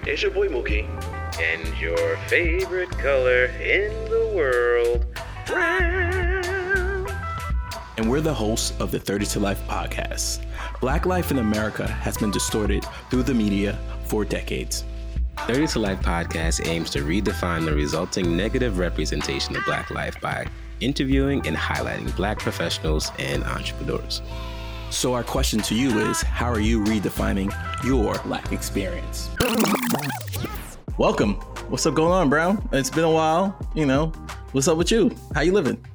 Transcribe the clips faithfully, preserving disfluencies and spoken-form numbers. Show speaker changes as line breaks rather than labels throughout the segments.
It's your boy Mookie, and your favorite color in the world, brown.
And we're the hosts of the thirty to Life podcast. Black life in America has been distorted through the media for decades.
thirty to Life podcast aims to redefine the resulting negative representation of Black life by interviewing and highlighting Black professionals and entrepreneurs.
So our question to you is, how are you redefining your Black experience? Welcome. What's up going on, Brown? It's been a while. You know, what's up with you? How you living?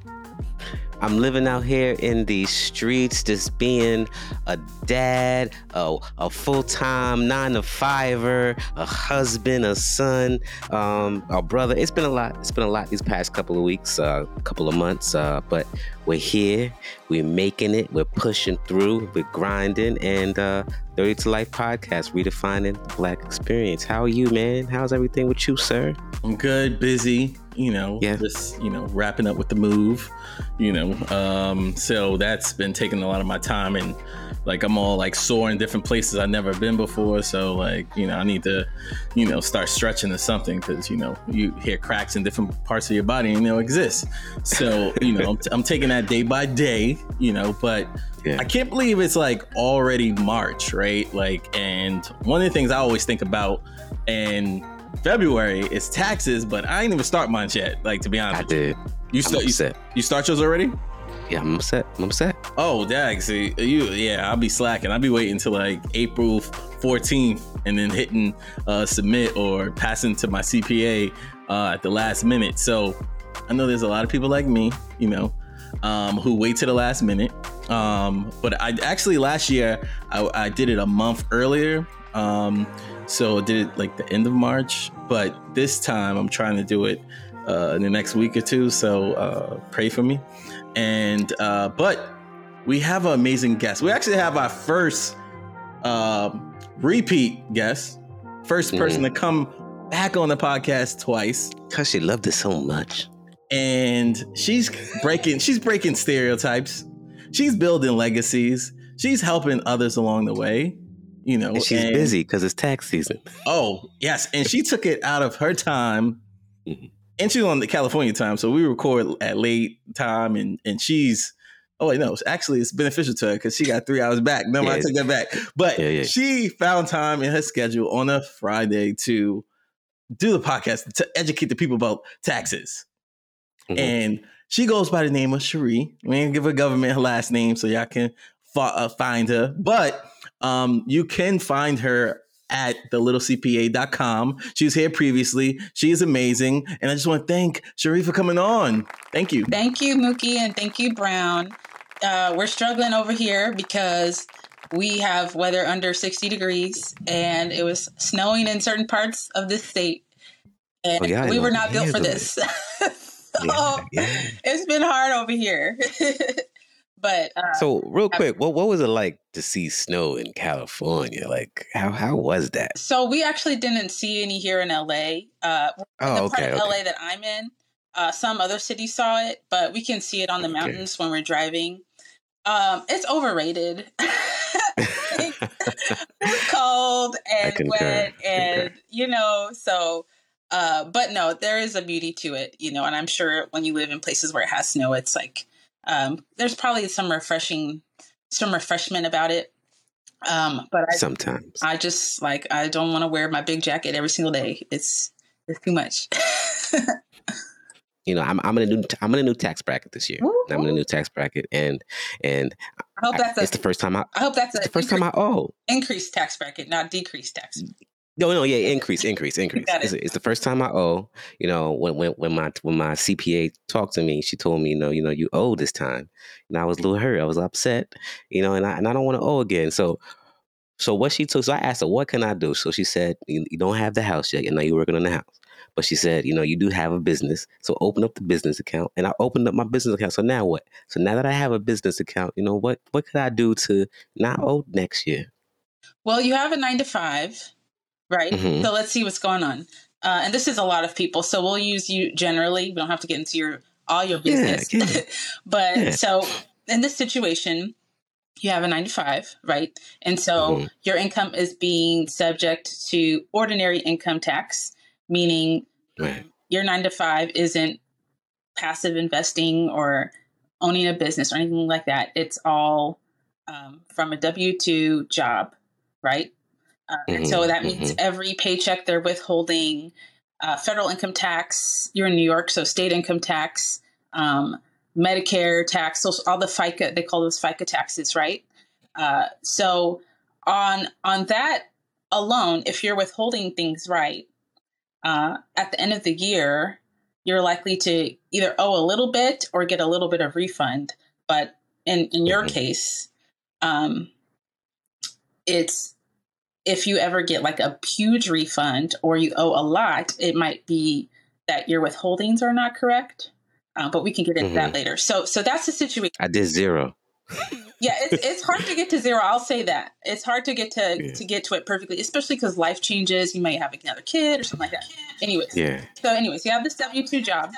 I'm living out here in these streets, just being a dad, a, a full-time nine to fiver, a husband, a son, um, a brother. It's been a lot. It's been a lot these past couple of weeks, a uh, couple of months. Uh, but we're here. We're making it. We're pushing through. We're grinding. And uh, thirty to Life podcast, redefining the Black experience. How are you, man? How's everything with you, sir?
I'm good. Busy. You know,
yeah.
just, you know, wrapping up with the move, you know, um, so that's been taking a lot of my time, and like I'm all like sore in different places I've never been before. So like, you know, I need to, you know, start stretching to something because, you know, you hear cracks in different parts of your body and they'll exist. So, you know, I'm, t- I'm taking that day by day, you know, but yeah. I can't believe it's like already March, right? Like, and one of the things I always think about, and February is taxes, but I ain't even start mine yet. Like, to be honest,
I did.
You start. You, you start yours already?
Yeah, I'm upset. I'm upset.
Oh, dag. See, you. Yeah, I'll be slacking. I'll be waiting until like April fourteenth, and then hitting uh, submit or passing to my C P A uh, at the last minute. So I know there's a lot of people like me, you know, um, who wait to the last minute. Um, but I actually last year I, I did it a month earlier. Um, So I did it like the end of March, but this time I'm trying to do it uh, in the next week or two. So uh, pray for me. And uh, but we have an amazing guest. We actually have our first uh, repeat guest, first person mm-hmm. to come back on the podcast twice.
Cause she loved it so much.
And she's breaking, she's breaking stereotypes. She's building legacies. She's helping others along the way. You know,
and she's and, busy because it's tax season.
Oh, yes. And she took it out of her time. Mm-hmm. And she's on the California time. So we record at late time. And, and she's, oh, wait, no, actually, it's beneficial to her because she got three hours back. No, yeah, I take that back. But yeah, yeah. she found time in her schedule on a Friday to do the podcast, to educate the people about taxes. Mm-hmm. And she goes by the name of Cherie. We ain't give her government her last name so y'all can fa- uh, find her. But Um, you can find her at the little c p a dot com. She was here previously. She is amazing. And I just want to thank Cherie for coming on. Thank you.
Thank you, Mookie, and thank you, Brown. Uh, we're struggling over here because we have weather under sixty degrees and it was snowing in certain parts of this state. And oh, yeah, we were not built for this. so yeah, yeah. It's been hard over here. But uh,
so real quick, what what was it like to see snow in California? Like how how was that?
So we actually didn't see any here in L A. Uh,
oh,
the
okay,
part of
okay.
L A that I'm in, uh, some other cities saw it, but we can see it on the mountains okay. when we're driving. Um, it's overrated. It's cold and wet, and you know, so. Uh, but no, there is a beauty to it, you know, and I'm sure when you live in places where it has snow, it's like. Um, there's probably some refreshing, some refreshment about it. Um, but I,
sometimes
I just like, I don't want to wear my big jacket every single day. It's, it's too much.
You know, I'm, I'm in a new, I'm in a new tax bracket this year. Woo-hoo. I'm in a new tax bracket and, and
I hope that's
I,
a,
it's the first time I,
I hope that's
it's
a
the first
incre-
time I, oh,
increased tax bracket, not decreased tax.
No, no, yeah, increase, increase, increase. It. It's, it's the first time I owe. You know, when when when my when my C P A talked to me, she told me, you know, you know, you owe this time, and I was a little hurt. I was upset, you know, and I and I don't want to owe again. So, so what she took, so I asked her, what can I do? So she said, you, you don't have the house yet, and now you're working on the house. But she said, you know, you do have a business, so open up the business account. And I opened up my business account. So now what? So now that I have a business account, you know, what what could I do to not owe next year?
Well, you have a nine to five. Right. Mm-hmm. So let's see what's going on. Uh, and this is a lot of people. So we'll use you generally. We don't have to get into your all your business. Yeah, yeah. But yeah. So in this situation, you have a nine to five, right? And so mm-hmm. your income is being subject to ordinary income tax, meaning
right.
um, your nine to five isn't passive investing or owning a business or anything like that. It's all um, from a W two job, right? Uh, mm-hmm. And so that means mm-hmm. every paycheck they're withholding uh, federal income tax. You're in New York, so state income tax, um, Medicare tax, so all the FICA, they call those FICA taxes, right? Uh, so on on that alone, if you're withholding things right, uh, at the end of the year, you're likely to either owe a little bit or get a little bit of refund. But in, in your mm-hmm. case, um, it's if you ever get like a huge refund or you owe a lot, it might be that your withholdings are not correct. Uh, but we can get into mm-hmm. that later. So, so that's the situation.
I did zero.
Yeah, it's it's hard to get to zero. I'll say that it's hard to get to yeah. to get to it perfectly, especially because life changes. You might have another kid or something like that. Anyways,
yeah.
So, anyways, you have this W two job,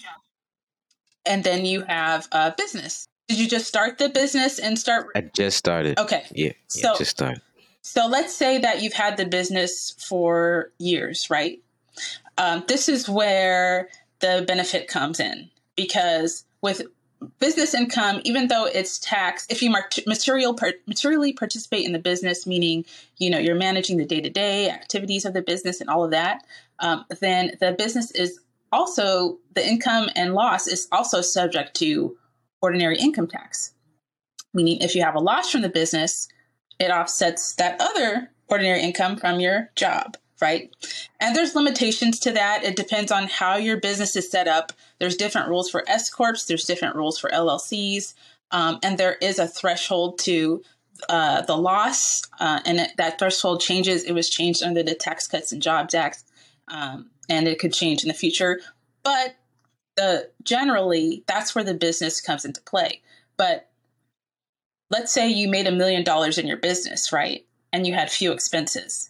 and then you have a business. Did you just start the business and start?
I just started.
Okay.
Yeah. yeah
so
just started.
So let's say that you've had the business for years, right? Um, this is where the benefit comes in. Because with business income, even though it's taxed, if you material materially participate in the business, meaning, you know, you're managing the day-to-day activities of the business and all of that, um, then the business is also, the income and loss is also subject to ordinary income tax. Meaning if you have a loss from the business, it offsets that other ordinary income from your job. Right. And there's limitations to that. It depends on how your business is set up. There's different rules for S corps. There's different rules for L L Cs. Um, and there is a threshold to uh, the loss. Uh, and it, that threshold changes. It was changed under the Tax Cuts and Jobs Act. Um, and it could change in the future. But the, generally, that's where the business comes into play. But let's say you made a million dollars in your business, right? And you had few expenses.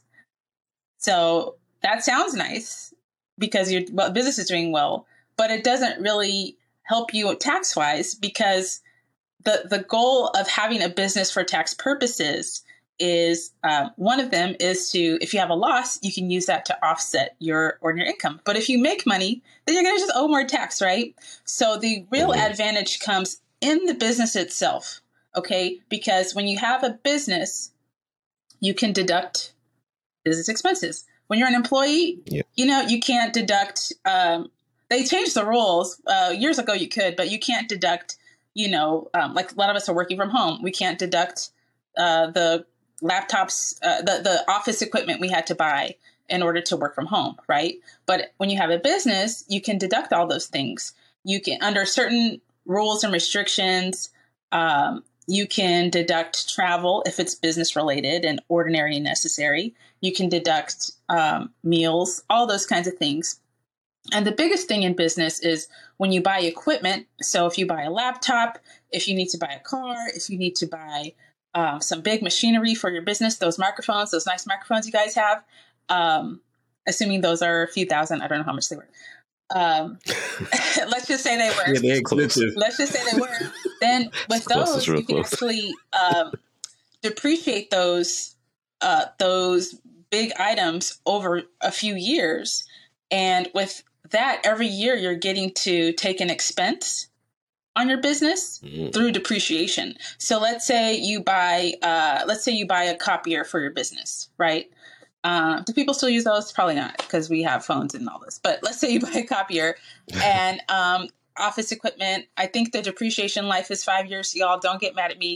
So that sounds nice because your well, business is doing well, but it doesn't really help you tax wise because the, the goal of having a business for tax purposes is um, one of them is to, if you have a loss, you can use that to offset your ordinary income. But if you make money, then you're going to just owe more tax, right? So the real mm-hmm. advantage comes in the business itself, okay? Because when you have a business, you can deduct business expenses. When you're an employee, yep. you know, you can't deduct, um, they changed the rules. Uh, years ago you could, but you can't deduct, you know, um, like a lot of us are working from home. We can't deduct uh, the laptops, uh, the, the office equipment we had to buy in order to work from home, right? But when you have a business, you can deduct all those things. You can, under certain rules and restrictions, um, you can deduct travel if it's business related and ordinary and necessary. You can deduct um, meals, all those kinds of things. And the biggest thing in business is when you buy equipment. So if you buy a laptop, if you need to buy a car, if you need to buy uh, some big machinery for your business, those microphones, those nice microphones you guys have, um, assuming those are a few thousand, I don't know how much they were. Um, let's just say they were.
Yeah, they're expensive.
Let's just say they were. Then with those, you can close. actually um, depreciate those uh, those big items over a few years. And with that, every year you're getting to take an expense on your business mm-hmm. through depreciation. So let's say you buy, uh, let's say you buy a copier for your business, right? Uh, do people still use those? Probably not, because we have phones and all this. But let's say you buy a copier and um, office equipment. I think the depreciation life is five years. Y'all don't get mad at me.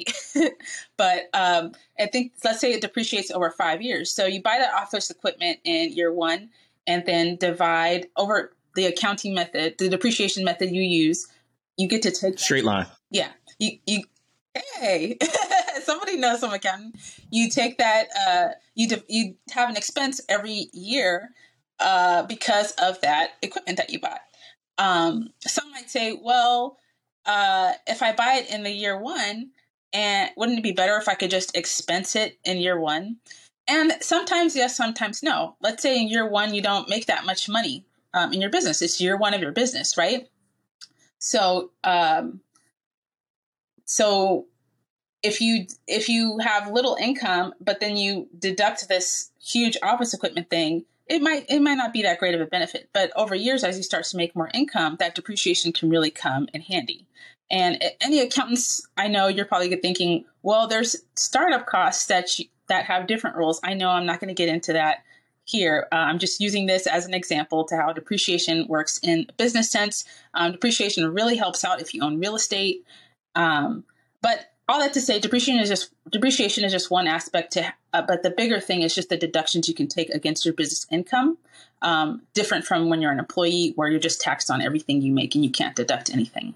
But um, I think, let's say it depreciates over five years. So you buy that office equipment in year one and then divide over the accounting method, the depreciation method you use. You get to take
straight line.
Yeah. You, you, hey, somebody knows some accounting. You take that, uh, you de- you have an expense every year uh, because of that equipment that you bought. Um, some might say, well, uh, if I buy it in the year one, and wouldn't it be better if I could just expense it in year one? And sometimes yes, sometimes no. Let's say in year one, you don't make that much money um, in your business. It's year one of your business, right? So, um, so if you if you have little income, but then you deduct this huge office equipment thing, it might it might not be that great of a benefit. But over years, as you start to make more income, that depreciation can really come in handy. And any accountants I know, you're probably thinking, well, there's startup costs that you, that have different rules. I know I'm not going to get into that here. Uh, I'm just using this as an example to how depreciation works in a business sense. Um, depreciation really helps out if you own real estate. Um, but all that to say, depreciation is just depreciation is just one aspect to, uh, but the bigger thing is just the deductions you can take against your business income. Um, different from when you're an employee, where you're just taxed on everything you make and you can't deduct anything.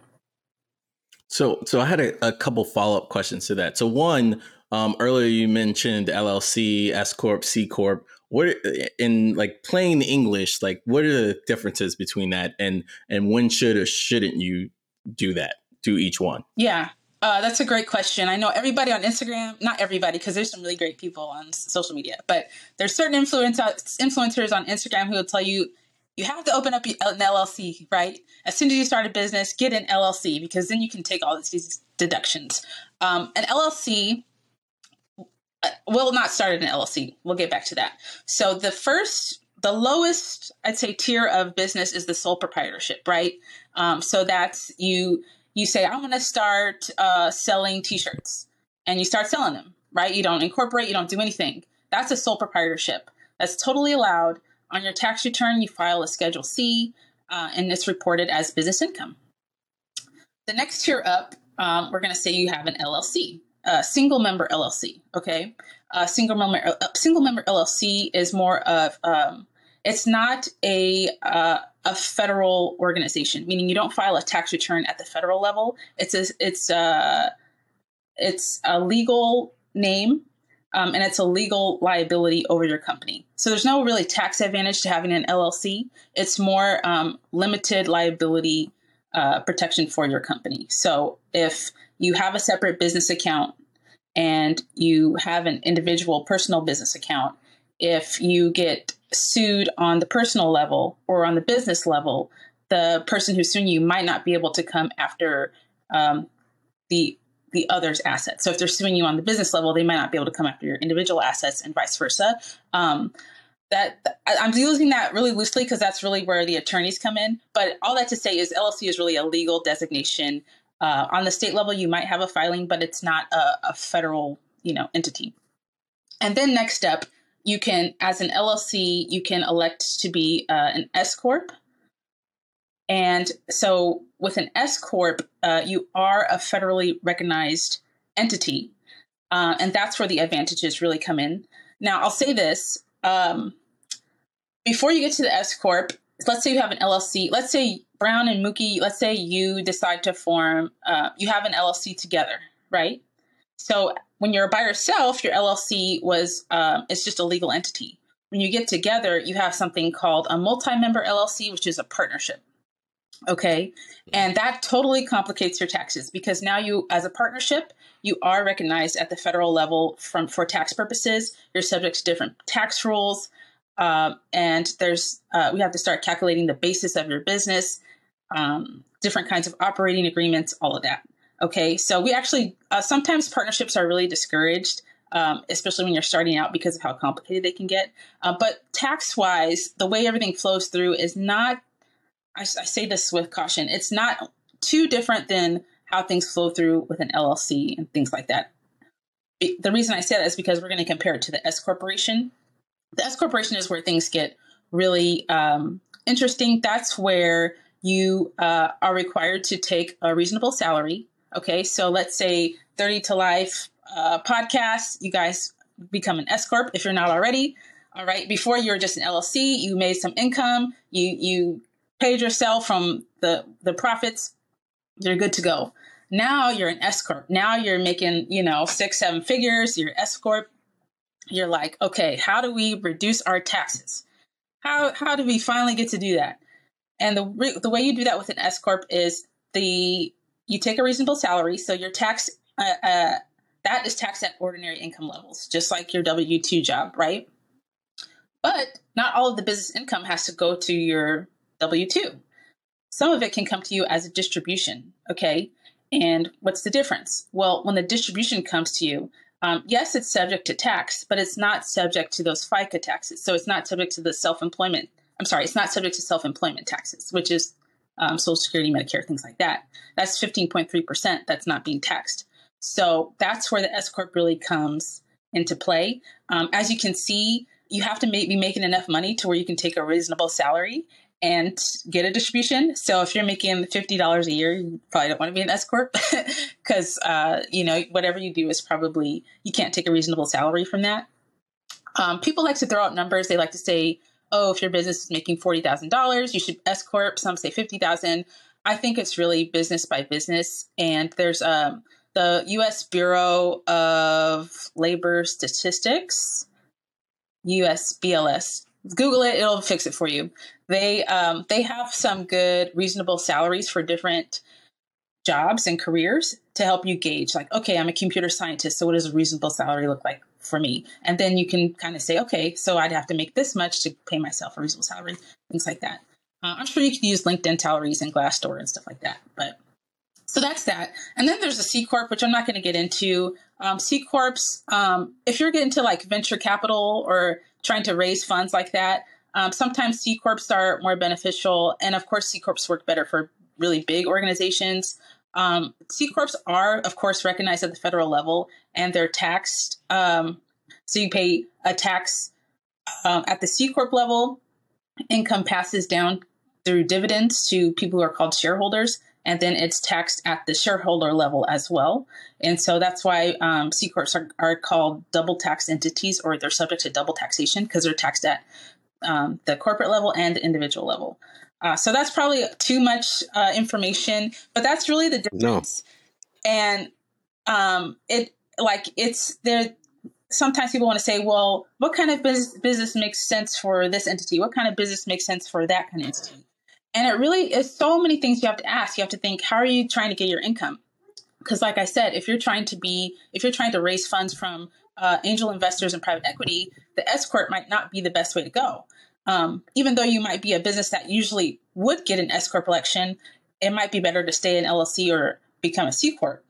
So, so I had a, a couple follow-up questions to that. So one, um, earlier you mentioned L L C, S Corp, C Corp. What in like plain English, like what are the differences between that, and and when should or shouldn't you do that? Do each one?
Yeah, uh, that's a great question. I know everybody on Instagram, not everybody, because there's some really great people on social media, but there's certain influencers influencers on Instagram who will tell you you have to open up an L L C, right? As soon as you start a business, get an L L C, because then you can take all these deductions. Um, an L L C will not start at an L L C. We'll get back to that. So the first, the lowest, I'd say, tier of business is the sole proprietorship, right? Um, so that's you, you say, I'm going to start uh, selling t-shirts, and you start selling them, right? You don't incorporate, you don't do anything. That's a sole proprietorship. That's totally allowed. On your tax return, you file a Schedule C, uh, and it's reported as business income. The next tier up, um, we're going to say you have an L L C. A single member L L C, okay? A single member a single member L L C is more of um, it's not a uh, a federal organization, meaning you don't file a tax return at the federal level. It's a it's a it's a legal name, um, and it's a legal liability over your company. So there's no really tax advantage to having an L L C. It's more um, limited liability uh, protection for your company. So if you have a separate business account and you have an individual personal business account, if you get sued on the personal level or on the business level, the person who's suing you might not be able to come after um, the the other's assets. So if they're suing you on the business level, they might not be able to come after your individual assets, and vice versa. Um, that I'm using that really loosely because that's really where the attorneys come in. But all that to say is L L C is really a legal designation. Uh, on the state level, you might have a filing, but it's not a, a federal, you know, entity. And then next up, you can, as an L L C, you can elect to be uh, an S Corp. And so with an S Corp, uh, you are a federally recognized entity. Uh, and that's where the advantages really come in. Now, I'll say this. Um, before you get to the S Corp, let's say you have an L L C. Let's say Brown and Mookie, let's say you decide to form, uh, you have an L L C together, right? So when you're by yourself, your L L C was, um, it's just a legal entity. When you get together, you have something called a multi-member L L C, which is a partnership. Okay. And that totally complicates your taxes, because now you, as a partnership, you are recognized at the federal level from for tax purposes. You're subject to different tax rules. Uh, and there's, uh, we have to start calculating the basis of your business, um, different kinds of operating agreements, all of that. Okay. So we actually, uh, sometimes partnerships are really discouraged, um, especially when you're starting out, because of how complicated they can get. Uh, but tax wise, the way everything flows through is not, I, I say this with caution, it's not too different than how things flow through with an L L C and things like that. The reason I say that is because we're going to compare it to the S corporation. The S corporation is where things get really um, interesting. That's where you uh, are required to take a reasonable salary. Okay, so let's say thirty to Life uh, podcast, you guys become an S corp if you're not already. All right, before you were just an L L C, you made some income, you you paid yourself from the the profits, you're good to go. Now you're an S corp. Now you're making, you know, six, seven figures. You're S corp. You're like, okay, how do we reduce our taxes? How how do we finally get to do that? And the the way you do that with an S corp is the you take a reasonable salary, so your tax uh, uh, that is taxed at ordinary income levels, just like your W two job, right? But not all of the business income has to go to your W two. Some of it can come to you as a distribution, okay? And what's the difference? Well, when the distribution comes to you, um, yes, it's subject to tax, but it's not subject to those FICA taxes. So it's not subject to the self-employment. I'm sorry, it's not subject to self-employment taxes, which is um, Social Security, Medicare, things like that. That's fifteen point three percent that's not being taxed. So that's where the S Corp really comes into play. Um, as you can see, you have to make, be making enough money to where you can take a reasonable salary and get a distribution. So if you're making fifty dollars a year, you probably don't want to be an S Corp because, uh, you know, whatever you do is probably, you can't take a reasonable salary from that. Um, people like to throw out numbers. They like to say, oh, if your business is making forty thousand dollars, you should S Corp. Some say fifty thousand dollars. I think it's really business by business. And there's um, the U S Bureau of Labor Statistics, U S B L S. Google it, it'll fix it for you. They um, they have some good, reasonable salaries for different jobs and careers to help you gauge, like, okay, I'm a computer scientist, so what does a reasonable salary look like for me? And then you can kind of say, okay, so I'd have to make this much to pay myself a reasonable salary, things like that. Uh, I'm sure you can use LinkedIn salaries and Glassdoor and stuff like that. But so that's that. And then there's a C Corp, which I'm not going to get into. Um, C Corps, um, if you're getting to like venture capital or trying to raise funds like that, um, sometimes C Corps are more beneficial. And of course, C Corps work better for really big organizations. Um, C Corps are, of course, recognized at the federal level and they're taxed. Um, so you pay a tax um, at the C Corp level. Income passes down through dividends to people who are called shareholders. And then it's taxed at the shareholder level as well. And so that's why um, C Corps are, are called double tax entities, or they're subject to double taxation because they're taxed at um, the corporate level and the individual level. Uh, so that's probably too much uh, information, but that's really the difference. No. And um, it like it's there. Sometimes people want to say, well, what kind of business, business makes sense for this entity? What kind of business makes sense for that kind of entity? And it really is so many things you have to ask. You have to think, how are you trying to get your income? Because like I said, if you're trying to be, if you're trying to raise funds from uh, angel investors and private equity, the S Corp might not be the best way to go. Um, even though you might be a business that usually would get an S Corp election, it might be better to stay in L L C or become a C Corp.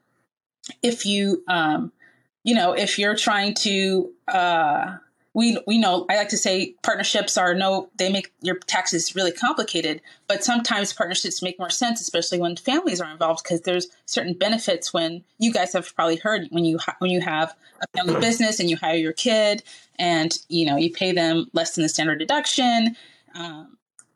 If you, um, you know, if you're trying to, uh, we we know, I like to say partnerships are no, they make your taxes really complicated, but sometimes partnerships make more sense, especially when families are involved, because there's certain benefits when you guys have probably heard when you ha- when you have a family business and you hire your kid and, you know, you pay them less than the standard deduction. Um,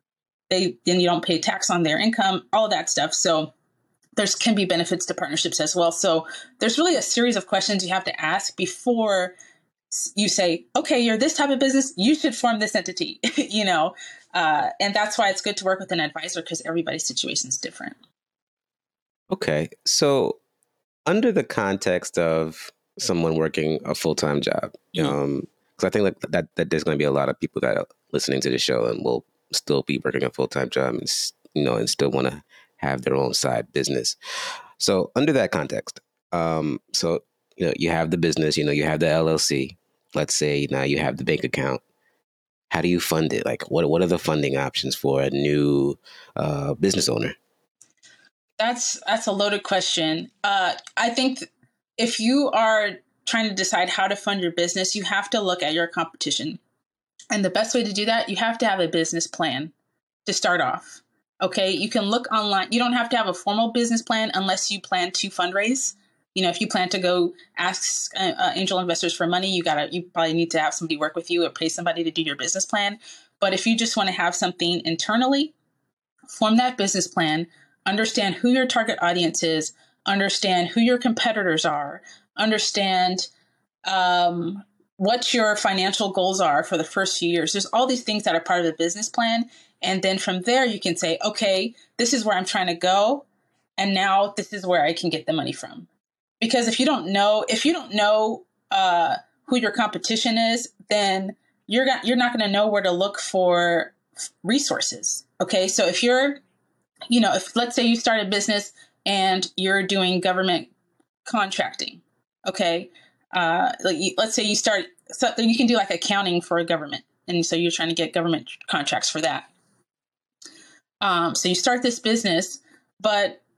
they then you don't pay tax on their income, all of that stuff. So there's can be benefits to partnerships as well. So there's really a series of questions you have to ask before you say, okay, you're this type of business, you should form this entity, you know, uh, and that's why it's good to work with an advisor because everybody's situation is different.
Okay. So under the context of someone working a full-time job, mm-hmm. um, because I think like that, that there's going to be a lot of people that are listening to the show and will still be working a full-time job and, you know, and still want to have their own side business. So under that context, um, so, you know, you have the business, you know, you have the L L C. Let's say now you have the bank account. How do you fund it? Like, what what are the funding options for a new uh, business owner?
That's that's a loaded question. Uh, I think if you are trying to decide how to fund your business, you have to look at your competition. And the best way to do that, you have to have a business plan to start off. Okay, you can look online. You don't have to have a formal business plan unless you plan to fundraise. You know, if you plan to go ask uh, uh, angel investors for money, you gotta, you probably need to have somebody work with you or pay somebody to do your business plan. But if you just want to have something internally, form that business plan, understand who your target audience is, understand who your competitors are, understand um, what your financial goals are for the first few years. There's all these things that are part of the business plan. And then from there, you can say, okay, this is where I'm trying to go. And now this is where I can get the money from. Because if you don't know, if you don't know uh, who your competition is, then you're not, you're not going to know where to look for resources. Okay, so if you're, you know, if let's say you start a business and you're doing government contracting, okay, uh, like you, let's say you start, so you can do like accounting for a government, and so you're trying to get government contracts for that. Um, so you start this business, but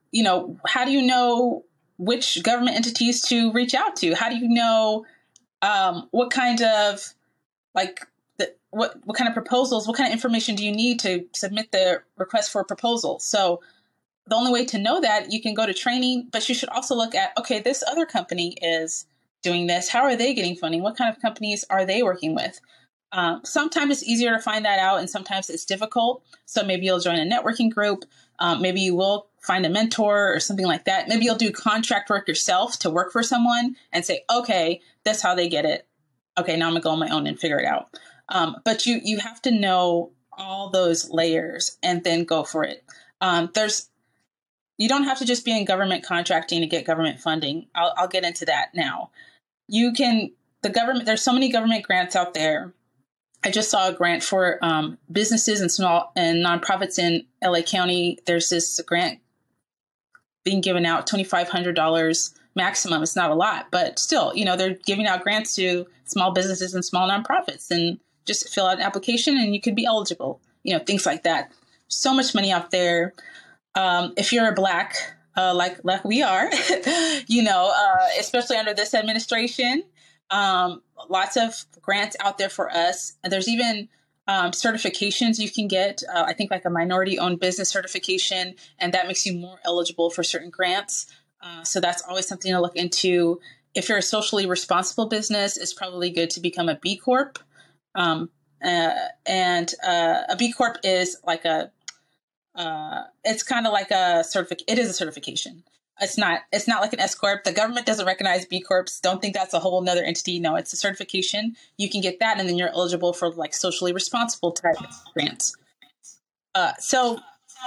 you know, how do you know which government entities to reach out to? How do you know um, what kind of like the, what what kind of proposals, what kind of information do you need to submit the request for a proposal? So the only way to know that, you can go to training, but you should also look at, okay, this other company is doing this. How are they getting funding? What kind of companies are they working with? Um, sometimes it's easier to find that out, and sometimes it's difficult. So maybe you'll join a networking group. Um, maybe you will find a mentor or something like that. Maybe you'll do contract work yourself to work for someone and say, okay, that's how they get it. Okay, now I'm gonna go on my own and figure it out. Um, but you you have to know all those layers and then go for it. Um, there's You don't have to just be in government contracting to get government funding. I'll, I'll get into that now. You can, the government, there's so many government grants out there. I just saw a grant for um, businesses and small and nonprofits in L A County. There's this grant being given out, twenty-five hundred dollars maximum. It's not a lot, but still, you know, they're giving out grants to small businesses and small nonprofits, and just fill out an application and you could be eligible, you know, things like that. So much money out there. Um, if you're a Black, uh, like like we are, you know, uh, especially under this administration, um, lots of grants out there for us. And there's even um, certifications you can get, uh, I think like a minority-owned business certification, and that makes you more eligible for certain grants. Uh, so that's always something to look into. If you're a socially responsible business, it's probably good to become a B Corp. Um, uh, and uh, a B Corp is like a Uh, it's kind of like a certific. It is a certification. It's not. It's not like an S corp. The government doesn't recognize B corps. Don't think that's a whole nother entity. No, it's a certification. You can get that, and then you're eligible for like socially responsible type grants. Uh, so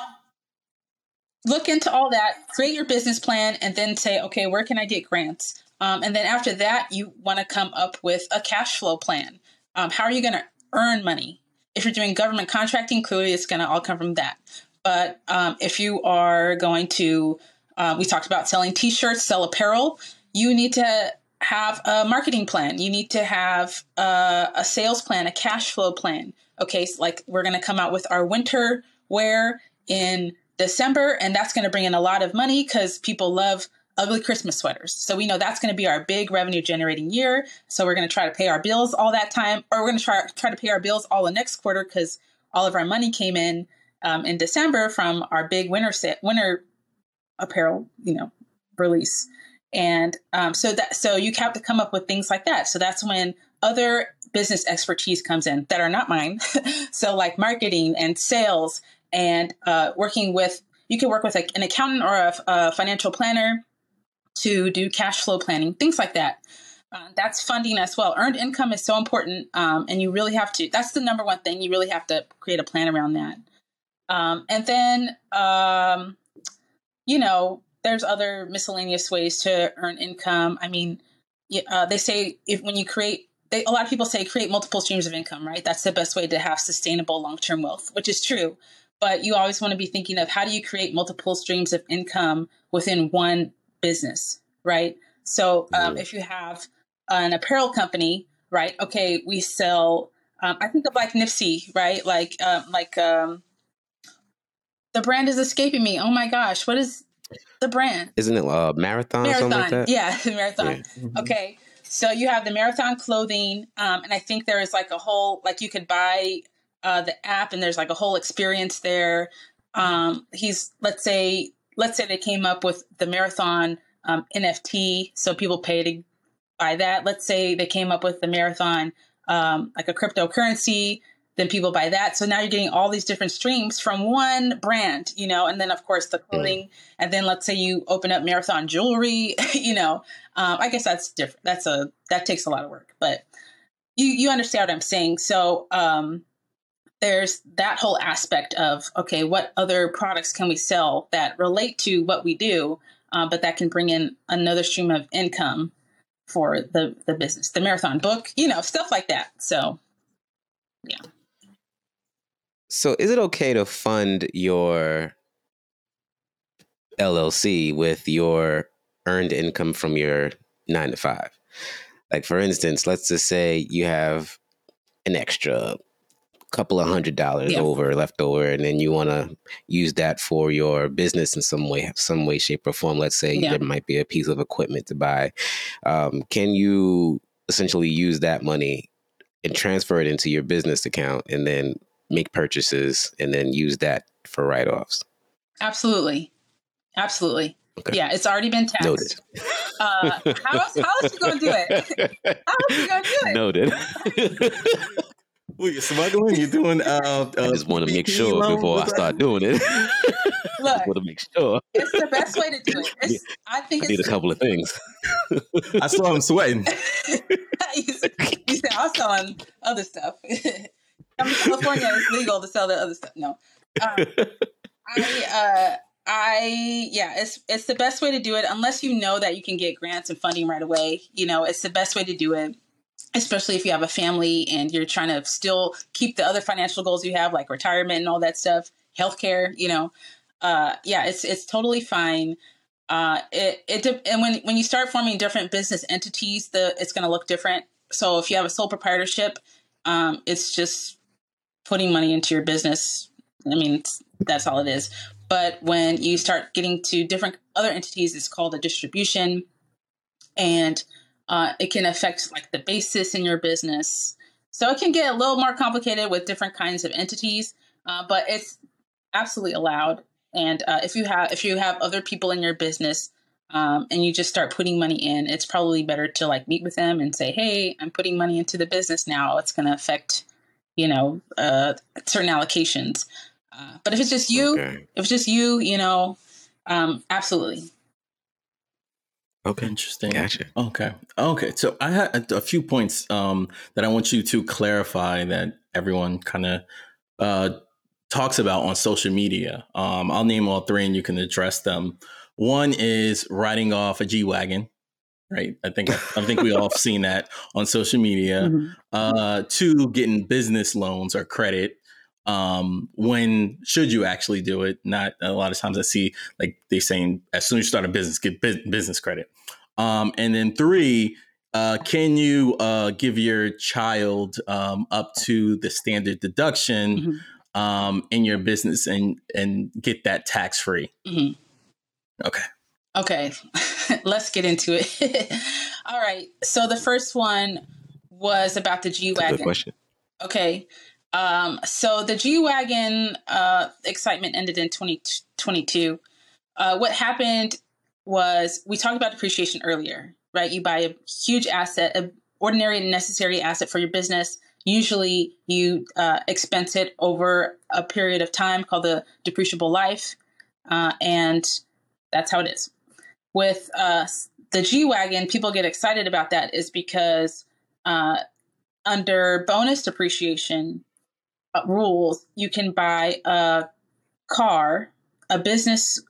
look into all that. Create your business plan, and then say, okay, where can I get grants? Um, and then after that, you want to come up with a cash flow plan. Um, how are you going to earn money? If you're doing government contracting, clearly it's going to all come from that. But um, if you are going to, uh, we talked about selling T-shirts, sell apparel, you need to have a marketing plan. You need to have uh, a sales plan, a cash flow plan. Okay, so like we're going to come out with our winter wear in December, and that's going to bring in a lot of money because people love ugly Christmas sweaters. So we know that's going to be our big revenue generating year. So we're going to try to pay our bills all that time, or we're going to try, try to pay our bills all the next quarter because all of our money came in Um, in December from our big winter set, winter apparel, you know, release. And um, so that so you have to come up with things like that. So that's when other business expertise comes in that are not mine. So like marketing and sales and uh, working with, you can work with like an accountant or a, a financial planner to do cash flow planning, things like that. Uh, that's funding as well. Earned income is so important. Um, and you really have to, that's the number one thing. You really have to create a plan around that. Um, and then, um, you know, there's other miscellaneous ways to earn income. I mean, uh, they say if when you create, they, a lot of people say create multiple streams of income, right? That's the best way to have sustainable long-term wealth, which is true. But you always want to be thinking of how do you create multiple streams of income within one business, right? So um, if you have an apparel company, right? Okay, we sell, um, I think of like Nipsey, right? Like, um, like, um, the brand is escaping me. Oh my gosh. What is the brand?
Isn't it uh, Marathon,
Marathon.
or something like that?
Yeah, Marathon.
Yeah. Mm-hmm.
Okay. So you have the Marathon clothing. Um, and I think there is like a whole, like you could buy uh, the app and there's like a whole experience there. Um, he's, let's say, let's say they came up with the Marathon um, N F T. So people pay to buy that. Let's say they came up with the Marathon, um, like a cryptocurrency. Then people buy that. So now you're getting all these different streams from one brand, you know, and then of course the clothing. Mm. And then let's say you open up Marathon jewelry, you know, um, I guess that's different. That's a, that takes a lot of work, but you, you understand what I'm saying. So um, there's that whole aspect of, okay, what other products can we sell that relate to what we do, uh, but that can bring in another stream of income for the, the business, the Marathon book, you know, stuff like that. So, yeah.
So is it okay to fund your L L C with your earned income from your nine to five? Like, for instance, let's just say you have an extra couple of hundred dollars
Yeah.
over left over, and then you want to use that for your business in some way, some way, shape, or form. Let's say
Yeah.
there might be a piece of equipment to buy. Um, can you essentially use that money and transfer it into your business account, and then make purchases, and then use that for write-offs?
Absolutely. Absolutely.
Okay.
Yeah, it's already been taxed.
Noted.
Uh, how else? How else you gonna do it? How else you gonna do it?
Noted.
Well, you're smuggling. You're doing. Uh, uh,
I just want to make
P P P
sure
loans?
before I
What's that?
start doing it.
Look,
I want to make sure.
it's the best way to do it. It's, I think
I need a
it's.
couple of things.
I saw him sweating.
you said I was selling other stuff. Coming to California, it's legal to sell the other stuff. No, um, I, uh, I, yeah, it's it's the best way to do it. Unless you know that you can get grants and funding right away. You know, it's the best way to do it. Especially if you have a family and you're trying to still keep the other financial goals you have, like retirement and all that stuff, healthcare. You know, uh, yeah, it's it's totally fine. Uh, it it de- and when when you start forming different business entities, the it's going to look different. So if you have a sole proprietorship, um, it's just putting money into your business. I mean, it's, that's all it is. But when you start getting to different other entities, it's called a distribution, and uh, it can affect like the basis in your business. So it can get a little more complicated with different kinds of entities, uh, but it's absolutely allowed. And uh, if you have if you have other people in your business um, and you just start putting money in, it's probably better to like meet with them and say, "Hey, I'm putting money into the business now. It's going to affect, you know, uh, certain allocations." Uh, but if it's just you,
Okay.
if it's just you, you know, um, absolutely.
Okay.
Interesting.
Gotcha.
Okay. Okay. So I had a few points um, that I want you to clarify that everyone kind of uh, talks about on social media. Um, I'll name all three and you can address them. One is riding off a G-Wagon, right? I think I think we all have seen that on social media.
Mhm.
Uh, two, getting business loans or credit. Um, when should you actually do it? Not a lot of times I see like they saying as soon as you start a business, get bu- business credit. Um, and then three, uh, can you uh, give your child um, up to the standard deduction
Mhm.
um, in your business and and get that tax free?
Mhm.
Okay.
Okay, let's get into it. All right. So the first one was about the
Good
G-Wagon.
question.
Okay. Um, so the G-Wagon uh, excitement ended in twenty twenty-two. Uh, what happened was we talked about depreciation earlier, right? You buy a huge asset, an ordinary and necessary asset for your business. Usually you uh, expense it over a period of time called the depreciable life. Uh, and that's how it is. With uh, the G-Wagon, people get excited about that is because uh, under bonus depreciation uh, rules, you can buy a car, a business,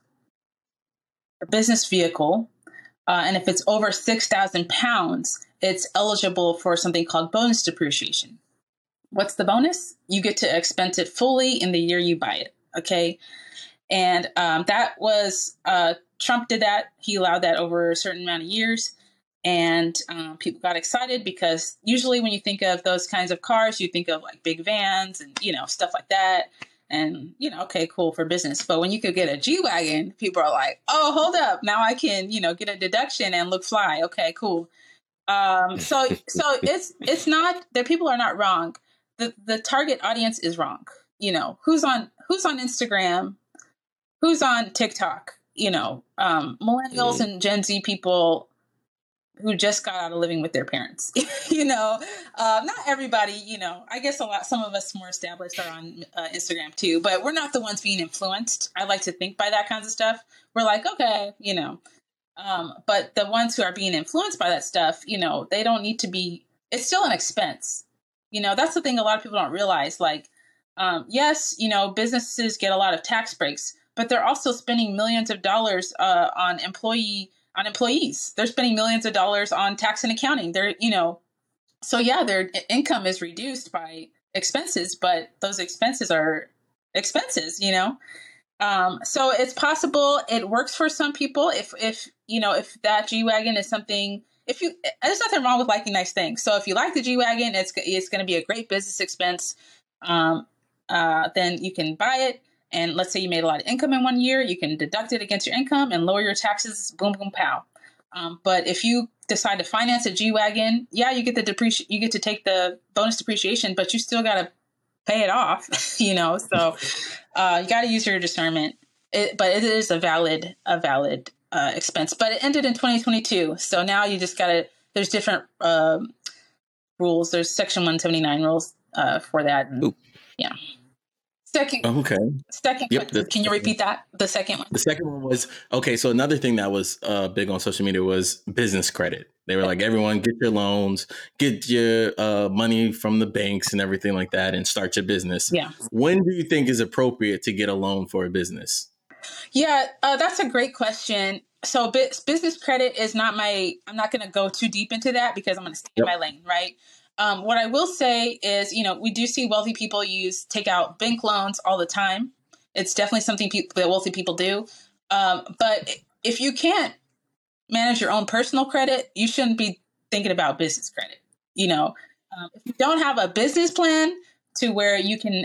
a business vehicle, uh, and if it's over six thousand pounds, it's eligible for something called bonus depreciation. What's the bonus? You get to expense it fully in the year you buy it. Okay. And um, that was, uh, Trump did that. He allowed that over a certain amount of years. And um, people got excited because usually when you think of those kinds of cars, you think of like big vans and, you know, stuff like that. And, you know, okay, cool for business. But when you could get a G-Wagon, people are like, oh, hold up. Now I can, you know, get a deduction and look fly. Okay, cool. Um, so so it's it's not that people are not wrong. The the target audience is wrong. You know, who's on who's on Instagram? Who's on TikTok? You know, um, millennials
Mm.
and Gen Z people who just got out of living with their parents. you know, uh, not everybody. You know, I guess a lot. Some of us more established are on uh, Instagram too, but we're not the ones being influenced. I like to think by that kinds of stuff. We're like, okay, you know, um, but the ones who are being influenced by that stuff, you know, they don't need to be. It's still an expense. You know, that's the thing a lot of people don't realize. Like, um, yes, you know, businesses get a lot of tax breaks, but they're also spending millions of dollars uh, on employee on employees. They're spending millions of dollars on tax and accounting. They're, you know, so yeah, their income is reduced by expenses, but those expenses are expenses, you know. Um, so it's possible it works for some people. If if you know if that G-Wagon is something. If you, there's nothing wrong with liking nice things. So if you like the G-Wagon, it's it's going to be a great business expense. um, uh, then you can buy it. And let's say you made a lot of income in one year, you can deduct it against your income and lower your taxes. Boom, boom, pow. Um, but if you decide to finance a G-Wagon, yeah, you get the depreci- you get to take the bonus depreciation, but you still got to pay it off, you know? So uh, you got to use your discernment. It, but it is a valid, a valid uh, expense. But it ended in twenty twenty-two. So now you just got to, there's different um, rules. There's Section one seventy-nine rules uh, for that. And,
Ooh.
yeah. Second,
Okay.
Second,
Yep, the-
can you repeat that? The second one.
The second one was, okay, so another thing that was uh, big on social media was business credit. They were like, everyone get your loans, get your uh, money from the banks and everything like that, and start your business.
Yeah.
When do you think is appropriate to get a loan for a business?
Yeah, uh, that's a great question. So bu- business credit is not my, I'm not going to go too deep into that because I'm going to stay
Yep.
in my lane, right? Um, what I will say is, you know, we do see wealthy people use, take out bank loans all the time. It's definitely something people, that wealthy people do. Um, but if you can't manage your own personal credit, you shouldn't be thinking about business credit. You know, um, if you don't have a business plan to where you can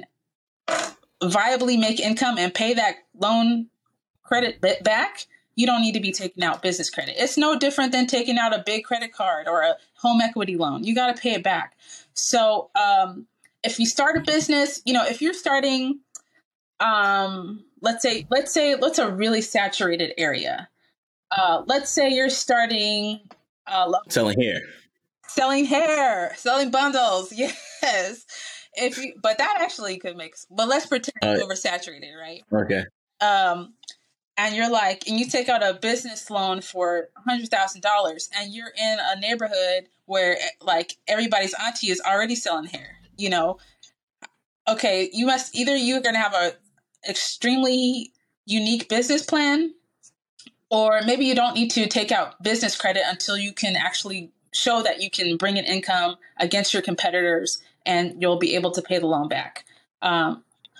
viably make income and pay that loan credit back, you don't need to be taking out business credit. It's no different than taking out a big credit card or a home equity loan. You got to pay it back. So um, if you start a business, you know, if you're starting, um, let's say, let's say, let's a really saturated area. Uh, let's say you're starting uh,
Selling hair.
Selling hair, selling bundles. Yes. If you, but that actually could make, but let's pretend
Uh,
it's oversaturated, right?
Okay.
Um, and you're like, and you take out a business loan for one hundred thousand dollars and you're in a neighborhood where like everybody's auntie is already selling hair, you know, okay, you must, either you're going to have a extremely unique business plan, or maybe you don't need to take out business credit until you can actually show that you can bring in income against your competitors and you'll be able to pay the loan back. Um,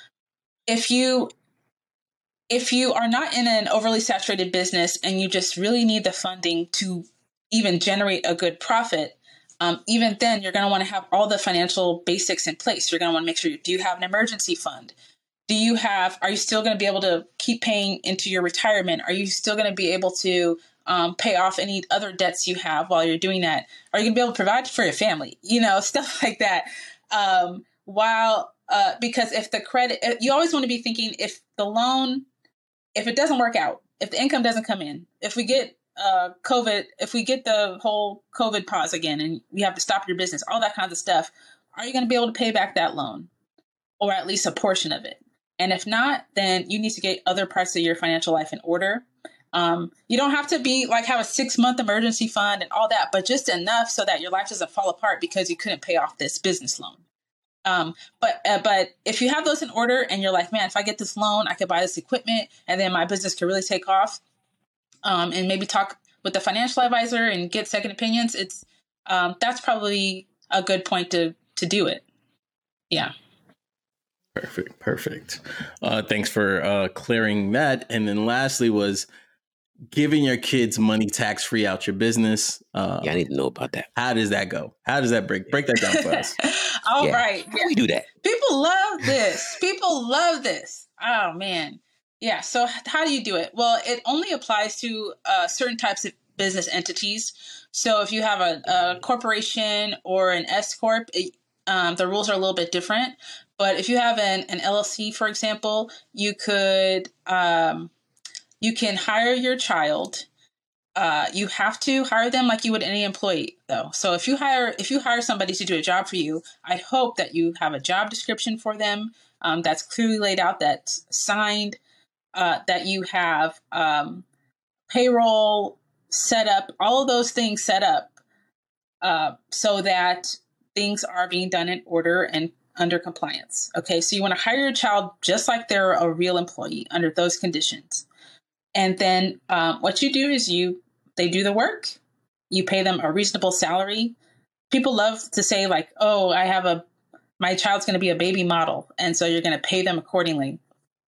if you If you are not in an overly saturated business and you just really need the funding to even generate a good profit, um, even then you're going to want to have all the financial basics in place. You're going to want to make sure, you, do you have an emergency fund? Do you have, are you still going to be able to keep paying into your retirement? Are you still going to be able to um, pay off any other debts you have while you're doing that? Are you going to be able to provide for your family? You know, stuff like that. Um, while, uh, because if the credit, you always want to be thinking if the loan, if it doesn't work out, if the income doesn't come in, if we get uh, COVID, if we get the whole COVID pause again and you have to stop your business, all that kind of stuff, are you going to be able to pay back that loan or at least a portion of it? And if not, then you need to get other parts of your financial life in order. Um, you don't have to be like have a six month emergency fund and all that, but just enough so that your life doesn't fall apart because you couldn't pay off this business loan. Um, but uh, but if you have those in order and you're like, man, if I get this loan, I could buy this equipment and then my business could really take off, um, and maybe talk with the financial advisor and get second opinions. It's um, that's probably a good point to to do it. Yeah.
Perfect. Perfect. Uh, thanks for uh, clearing that. And then lastly was giving your kids money tax free out your business. Uh,
Yeah, I need to know about that.
How does that go? How does that break? Break that down for us.
All
Yeah.
right.
How do we do that?
People love this. People love this. Oh, man. Yeah. So how do you do it? Well, it only applies to uh, certain types of business entities. So if you have a, a corporation or an S corp, it, um, the rules are a little bit different. But if you have an, an L L C, for example, you could um, you can hire your child. Uh, you have to hire them like you would any employee, though. So if you hire if you hire somebody to do a job for you, I hope that you have a job description for them um, that's clearly laid out, that's signed, uh, that you have um, payroll set up, all of those things set up uh, so that things are being done in order and under compliance. Okay, so you want to hire your child just like they're a real employee under those conditions. And then um, what you do is you they do the work. You pay them a reasonable salary. People love to say like, oh, I have a, my child's going to be a baby model. And so you're going to pay them accordingly.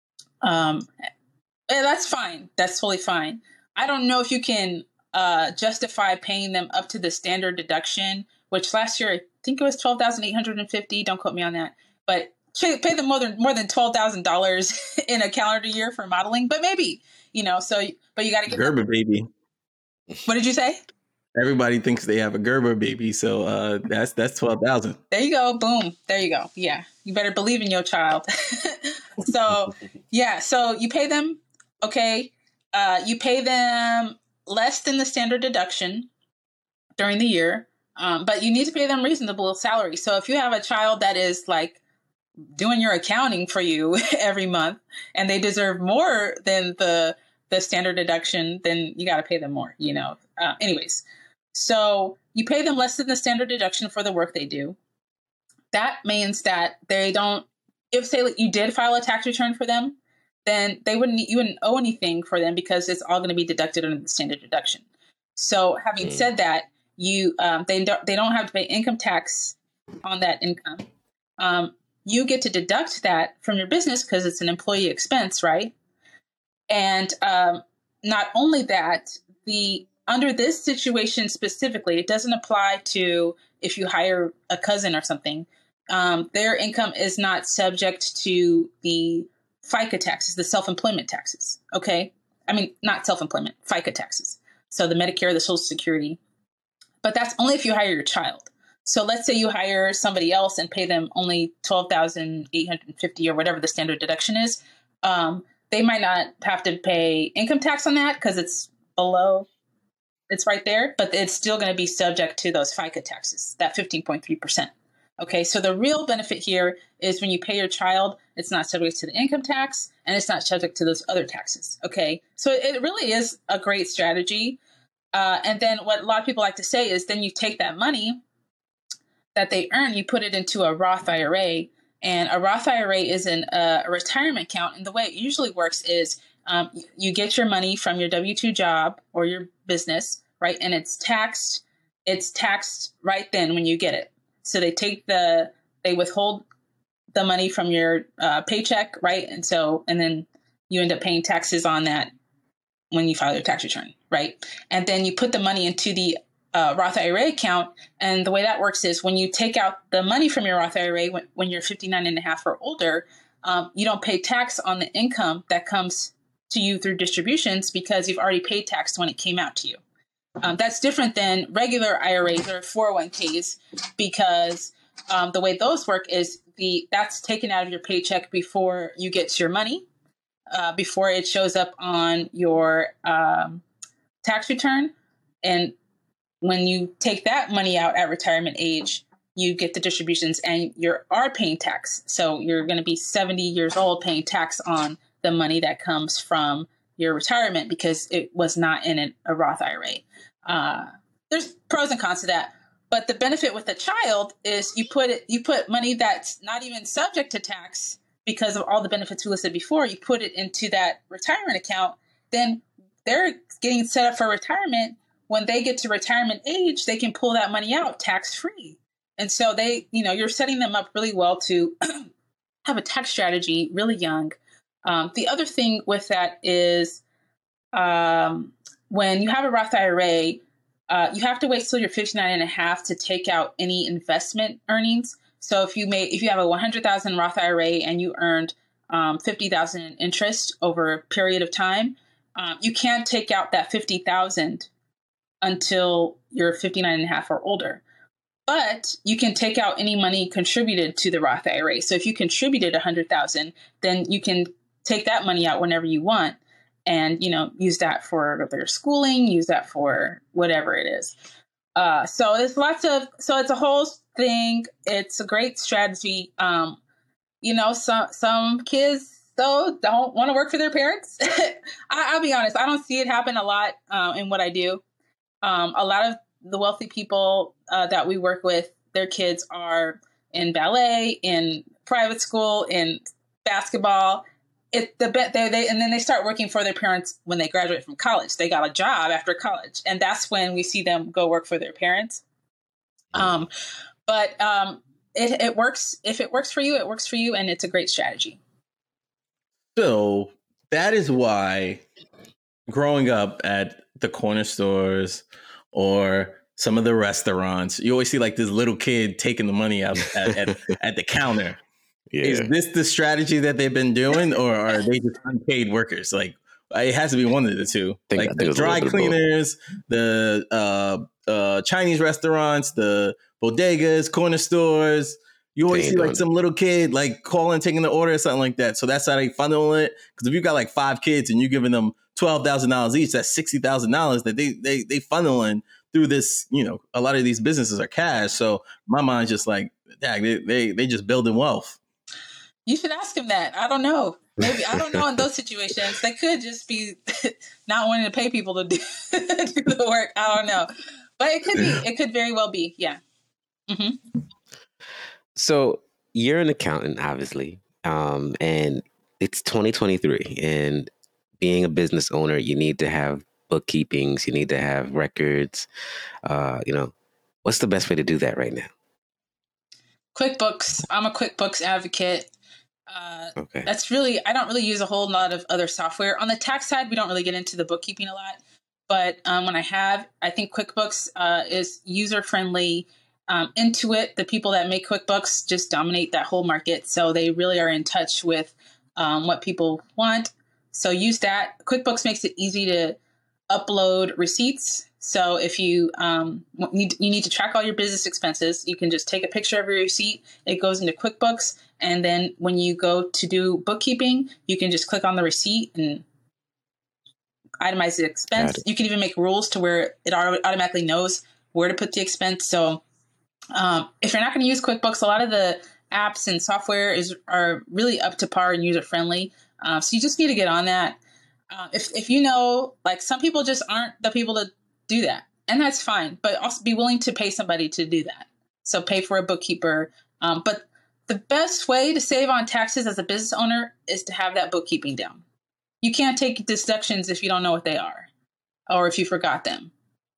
Um, and that's fine. That's totally fine. I don't know if you can uh, justify paying them up to the standard deduction, which last year, I think it was twelve thousand eight hundred fifty. Don't quote me on that. But pay, pay them more than more than twelve thousand dollars in a calendar year for modeling, but maybe, you know. So, but you got to get
Gerber baby.
What did you say?
Everybody thinks they have a Gerber baby, so uh, that's that's twelve thousand.
There you go. Boom. There you go. Yeah, you better believe in your child. So, yeah. So you pay them. Okay. Uh, you pay them less than the standard deduction during the year, um, but you need to pay them reasonable salary. So if you have a child that is like doing your accounting for you every month and they deserve more than the the standard deduction, then you got to pay them more, you know. Uh, anyways, so you pay them less than the standard deduction for the work they do. That means that they don't, if say like you did file a tax return for them, then they wouldn't, you wouldn't owe anything for them because it's all going to be deducted under the standard deduction. So having mm. said that, you um, they don't they don't have to pay income tax on that income. Um, you get to deduct that from your business because it's an employee expense, right? And um, not only that, the under this situation specifically, it doesn't apply to if you hire a cousin or something. Um, their income is not subject to the FICA taxes, the self-employment taxes. Okay, I mean not self-employment, FICA taxes. So the Medicare, the Social Security, but that's only if you hire your child. So let's say you hire somebody else and pay them only twelve thousand eight hundred fifty dollars or whatever the standard deduction is. Um, They might not have to pay income tax on that because it's below, it's right there, but it's still going to be subject to those FICA taxes, that fifteen point three percent. Okay, so the real benefit here is when you pay your child, it's not subject to the income tax and it's not subject to those other taxes. Okay, so it really is a great strategy. Uh, and then what a lot of people like to say is then you take that money that they earn, you put it into a Roth I R A. And a Roth I R A is an, uh, a retirement account. And the way it usually works is um, you get your money from your W two job or your business, right? And it's taxed. It's taxed right then when you get it. So they take the, they withhold the money from your uh, paycheck, right? And so, and then you end up paying taxes on that when you file your tax return, right? And then you put the money into the Uh, Roth I R A account. And the way that works is when you take out the money from your Roth I R A when, when you're fifty-nine and a half or older, um, you don't pay tax on the income that comes to you through distributions because you've already paid tax when it came out to you. Um, that's different than regular I R As or four oh one k's because um, the way those work is the that's taken out of your paycheck before you get your money, uh, before it shows up on your um, tax return. And when you take that money out at retirement age, you get the distributions and you are paying tax. So you're going to be seventy years old paying tax on the money that comes from your retirement because it was not in a, a Roth I R A. Uh, there's pros and cons to that. But the benefit with a child is you put it, you put money that's not even subject to tax because of all the benefits we listed before. You put it into that retirement account, then they're getting set up for retirement. When they get to retirement age, they can pull that money out tax-free. And so they, you know, you're setting them up really well to have a tax strategy really young. Um, the other thing with that is um, when you have a Roth I R A, uh, you have to wait till you're fifty-nine and a half to take out any investment earnings. So if you may, if you have a one hundred thousand Roth I R A and you earned um, fifty thousand in interest over a period of time, um, you can't take out that fifty thousand until you're fifty-nine and a half or older. But you can take out any money contributed to the Roth I R A. So if you contributed one hundred thousand, then you can take that money out whenever you want and, you know, use that for their schooling, use that for whatever it is. Uh, so it's lots of, so it's a whole thing. It's a great strategy. Um, you know, some, some kids though don't want to work for their parents. I, I'll be honest. I don't see it happen a lot uh, in what I do. Um, a lot of the wealthy people uh, that we work with, their kids are in ballet, in private school, in basketball. It the they, they and then they start working for their parents when they graduate from college. They got a job after college, and that's when we see them go work for their parents. Um, but um, it it works. If it works for you, it works for you, and it's a great strategy.
So that is why growing up at the corner stores or some of the restaurants, you always see like this little kid taking the money out at, at, at the counter.
Yeah.
Is this the strategy that they've been doing, or are they just unpaid workers? Like, it has to be one of the two.
Think-
like
I think
the
it's a
dry
little bit of both.
cleaners, the uh, uh, Chinese restaurants, the bodegas, corner stores. You always
They
see
ain't
like
doing
some little kid like calling, taking the order or something like that. So that's how they funnel it. Because if you got like five kids and you're giving them twelve thousand dollars each, that's sixty thousand dollars that they they they funneling through this. You know, a lot of these businesses are cash. So my mind's just like, dang, they they they just building wealth.
You should ask him that. I don't know. Maybe I don't know in those situations. They could just be not wanting to pay people to do, do the work. I don't know, but it could be. It could very well be. Yeah. Mm-hmm.
So you're an accountant, obviously, um, and it's twenty twenty-three. And being a business owner, you need to have bookkeepings. You need to have records. Uh, you know, what's the best way to do that right now?
QuickBooks. I'm a QuickBooks advocate. Uh,
Okay.
That's really, I don't really use a whole lot of other software. On the tax side, we don't really get into the bookkeeping a lot. But um, when I have, I think QuickBooks uh, is user-friendly. Um, Intuit, the people that make QuickBooks just dominate that whole market. So they really are in touch with um, what people want. So use that. QuickBooks makes it easy to upload receipts. So if you um, need, you need to track all your business expenses, you can just take a picture of your receipt. It goes into QuickBooks. And then when you go to do bookkeeping, you can just click on the receipt and itemize the expense. You can even make rules to where it auto- automatically knows where to put the expense. So um, if you're not going to use QuickBooks, a lot of the apps and software is are really up to par and user friendly. Uh, so you just need to get on that. Uh, if if you know, like some people just aren't the people to do that, and that's fine. But also be willing to pay somebody to do that. So pay for a bookkeeper. Um, but the best way to save on taxes as a business owner is to have that bookkeeping down. You can't take deductions if you don't know what they are or if you forgot them.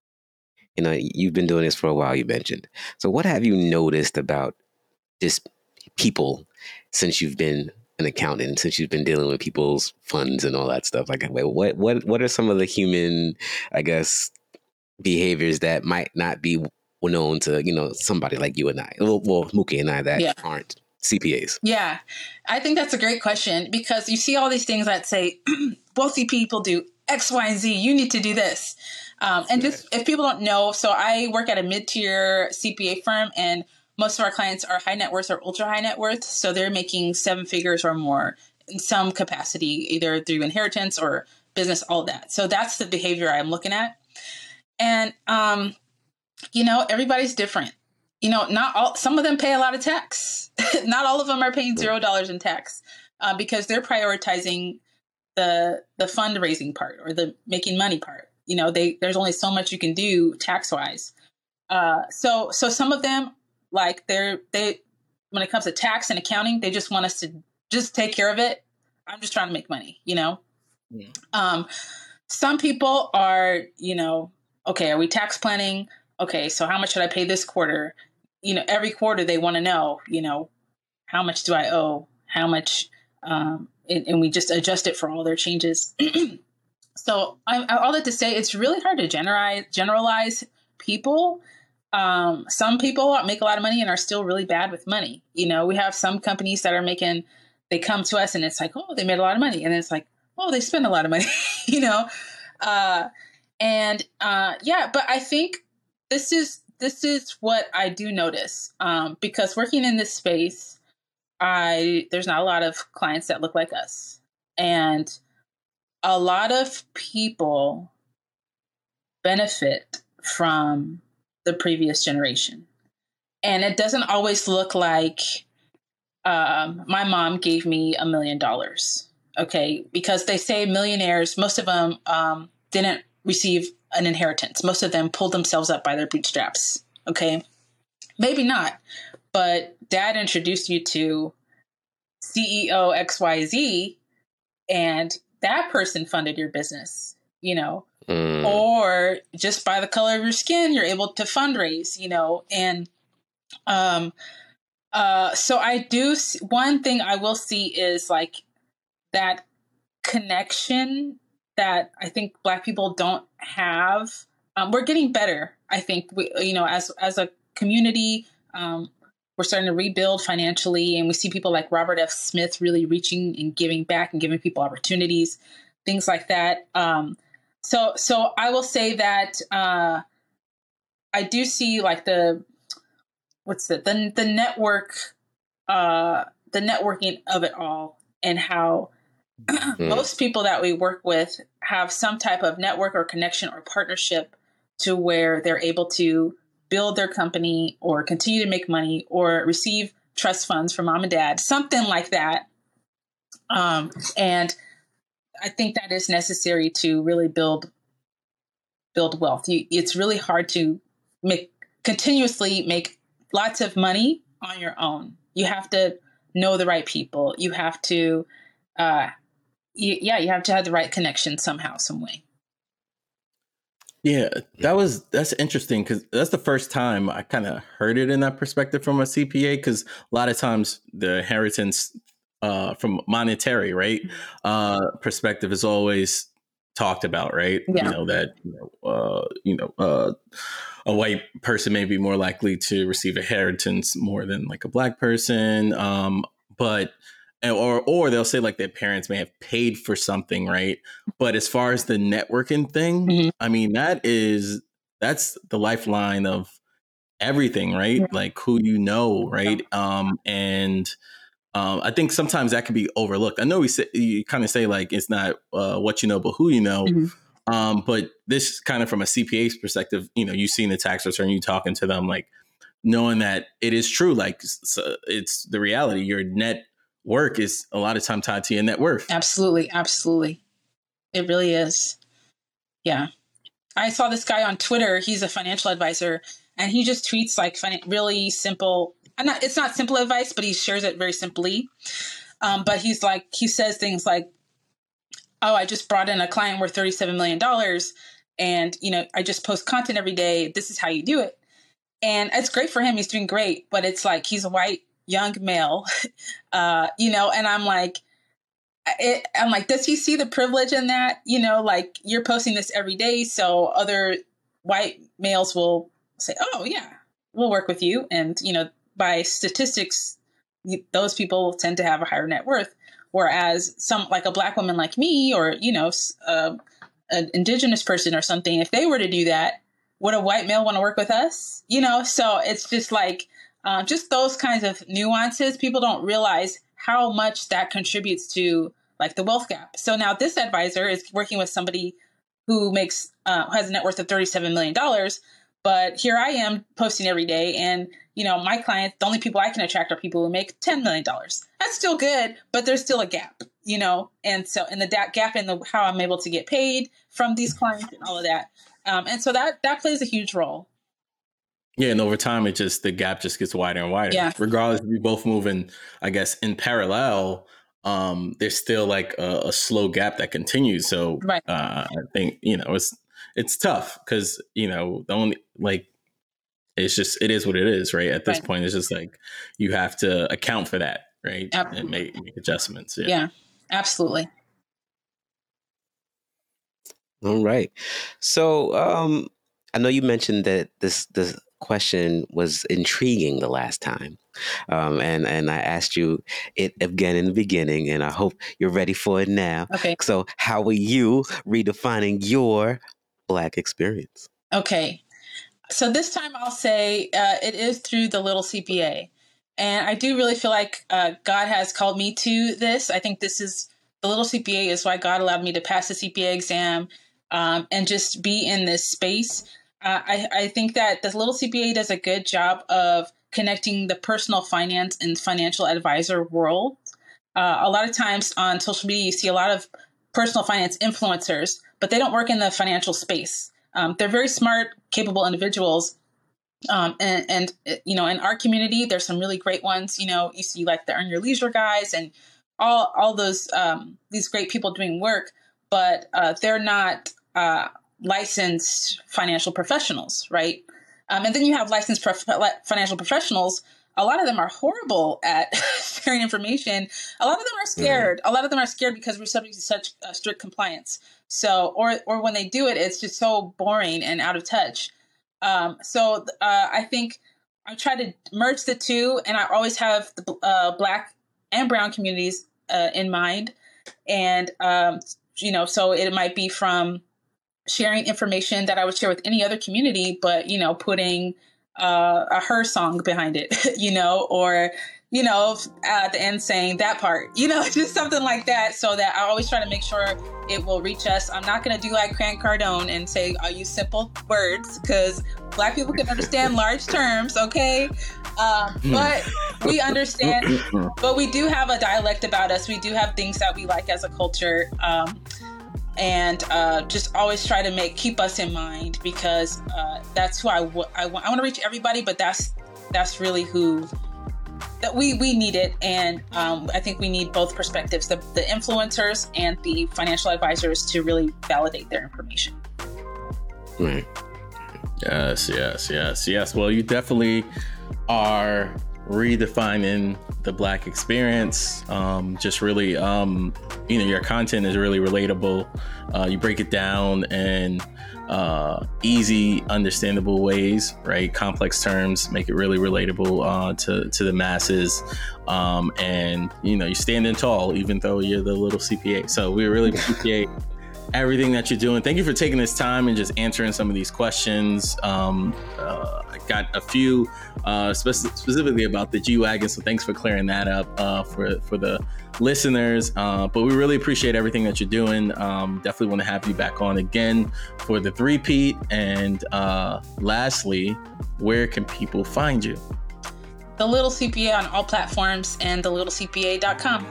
You know, you've been doing this for a while, you mentioned. So what have you noticed about just people since you've been an accountant, since you've been dealing with people's funds and all that stuff? Like, what what what are some of the human, I guess, behaviors that might not be known to, you know, somebody like you and I, well, well Mookie and I that yeah. aren't C P As?
Yeah, I think that's a great question because you see all these things that say, wealthy people do X, Y, and Z. You need to do this. Um, and just if people don't know, so I work at a mid-tier C P A firm and most of our clients are high net worth or ultra high net worth. So they're making seven figures or more in some capacity, either through inheritance or business, all that. So that's the behavior I'm looking at. And, um, you know, everybody's different. You know, not all, some of them pay a lot of tax. Not all of them are paying zero dollars in tax uh, because they're prioritizing the the fundraising part or the making money part. You know, they there's only so much you can do tax wise. Uh, so so some of them, like they're they when it comes to tax and accounting, they just want us to just take care of it. I'm just trying to make money, you know. Yeah. Um, some people are, you know, okay, are we tax planning? Okay, so how much should I pay this quarter? You know, every quarter they want to know, you know, how much do I owe? How much? Um, and, and we just adjust it for all their changes. So I, all that to say, it's really hard to generalize, generalize people. Um, some people make a lot of money and are still really bad with money. You know, we have some companies that are making, they come to us and it's like, oh, they made a lot of money. And then it's like, oh, they spend a lot of money, you know? Uh, and uh, yeah, but I think this is, this is what I do notice um, because working in this space, I, there's not a lot of clients that look like us. And a lot of people benefit from the previous generation. And it doesn't always look like um, my mom gave me a million dollars. Okay. Because they say millionaires, most of them um, didn't receive an inheritance. Most of them pulled themselves up by their bootstraps. Okay. Maybe not, but dad introduced you to C E O X Y Z and that person funded your business, you know, mm. or just by the color of your skin, you're able to fundraise, you know, and um, uh, so I do. One thing I will see is like that connection that I think Black people don't have. Um, we're getting better. I think we, you know, as as a community, um, we're starting to rebuild financially, and we see people like Robert F. Smith really reaching and giving back and giving people opportunities, things like that. Um, so, so I will say that uh, I do see like the what's the the, the network, uh, the networking of it all, and how mm. most people that we work with have some type of network or connection or partnership to where they're able to build their company or continue to make money or receive trust funds from mom and dad, something like that. Um, and I think that is necessary to really build build wealth. You, it's really hard to make continuously make lots of money on your own. You have to know the right people. You have to, uh, you, yeah, you have to have the right connection somehow, some way.
Yeah, that was that's interesting because that's the first time I kind of heard it in that perspective from a C P A. Because a lot of times the inheritance uh, from monetary right uh, perspective is always talked about, right?
Yeah.
You know that you know uh, you know uh, a white person may be more likely to receive inheritance more than like a black person, um, but. Or, or they'll say like their parents may have paid for something, right? But as far as the networking thing, mm-hmm. I mean, that is, that's the lifeline of everything, right? Yeah. Like who you know, right? Um, and um, I think sometimes that can be overlooked. I know we say, you kind of say like, it's not uh, what you know, but who you know. Mm-hmm. Um, but this kind of from a C P A's perspective, you know, you've seen the tax return, you talking to them, like knowing that it is true, like so it's the reality, your net work is a lot of time tied to your net worth.
Absolutely. Absolutely. It really is. Yeah. I saw this guy on Twitter. He's a financial advisor and he just tweets like really simple. I'm not, it's not simple advice, but he shares it very simply. Um, but he's like, he says things like, oh, I just brought in a client worth thirty-seven million dollars and, you know, I just post content every day. This is how you do it. And it's great for him. He's doing great, but it's like, he's a white, young male, uh, you know, and I'm like, it, I'm like, does he see the privilege in that? You know, like you're posting this every day. So other white males will say, oh yeah, we'll work with you. And, you know, by statistics, those people tend to have a higher net worth. Whereas some like a black woman like me, or, you know, uh, an indigenous person or something, if they were to do that, would a white male want to work with us? You know, so it's just like, Uh, just those kinds of nuances. People don't realize how much that contributes to like the wealth gap. So now this advisor is working with somebody who makes uh, has a net worth of thirty-seven million dollars. But here I am posting every day. And, you know, my clients, the only people I can attract are people who make ten million dollars. That's still good, but there's still a gap, you know. And so and the da- gap in the how I'm able to get paid from these clients and all of that. Um, and so that that plays a huge role.
Yeah, and over time, it just the gap just gets wider and wider.
Yeah.
Regardless, if we both move in, I guess, in parallel, um, there's still like a, a slow gap that continues. So
right.
uh, I think, you know, it's it's tough because, you know, the only like it's just it is what it is. Right. At this right. point, it's just like you have to account for that. Right. Absolutely. And make, make adjustments. Yeah.
yeah, absolutely.
All right. So um, I know you mentioned that this this. question was intriguing the last time. Um, and, and I asked you it again in the beginning, and I hope you're ready for it now.
Okay.
So how are you redefining your Black experience?
Okay. So this time I'll say uh, it is through the Little C P A. And I do really feel like uh, God has called me to this. I think this is, the Little C P A is why God allowed me to pass the C P A exam um, and just be in this space. Uh, I, I think that the Little C P A does a good job of connecting the personal finance and financial advisor world. Uh, a lot of times on social media, you see a lot of personal finance influencers, but they don't work in the financial space. Um, they're very smart, capable individuals. Um, and, and, you know, in our community, there's some really great ones. You know, you see like the Earn Your Leisure guys and all, all those, um, these great people doing work, but uh, they're not uh licensed financial professionals, right? Um, and then you have licensed prof- financial professionals. A lot of them are horrible at sharing information. A lot of them are scared. Mm-hmm. A lot of them are scared because we're subject to such uh, strict compliance. So, or or when they do it, it's just so boring and out of touch. Um, so uh, I think I try to merge the two, and I always have the uh, Black and Brown communities uh, in mind. And, um, you know, so it might be from sharing information that I would share with any other community, but, you know, putting uh, a her song behind it, you know, or, you know, at the end saying that part, you know, just something like that, so that I always try to make sure it will reach us. I'm not going to do like Grant Cardone and say, I use simple words, because Black people can understand large terms, okay? Um, but we understand, but we do have a dialect about us. We do have things that we like as a culture. Um, and uh, just always try to make, keep us in mind, because uh, that's who I, w- I want. I want to reach everybody, but that's, that's really who that we, we need it. And um, I think we need both perspectives, the, the influencers and the financial advisors, to really validate their information.
Right.
Yes, yes, yes, yes. Well, you definitely are redefining the Black experience. Um, just really, um, you know, your content is really relatable. Uh, you break it down in uh, easy, understandable ways, right? Complex terms, make it really relatable uh, to, to the masses. Um, and, you know, you're standing tall, even though you're the little C P A. So we really appreciate everything that you're doing. Thank you for taking this time and just answering some of these questions. Um, uh, I got a few uh, spe- specifically about the G-Wagon, so thanks for clearing that up uh, for, for the listeners. Uh, but we really appreciate everything that you're doing. Um, definitely want to have you back on again for the three-peat. And uh, lastly, where can people find you?
The Little C P A on all platforms, and the little c p a dot com.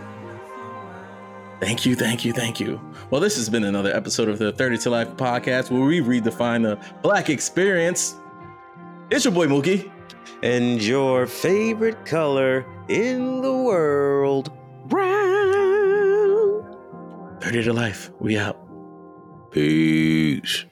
Thank you, thank you, thank you. Well, this has been another episode of the thirty to Life podcast, where we redefine the Black experience. It's your boy Mookie.
And your favorite color in the world, brown.
thirty to Life, we out.
Peace.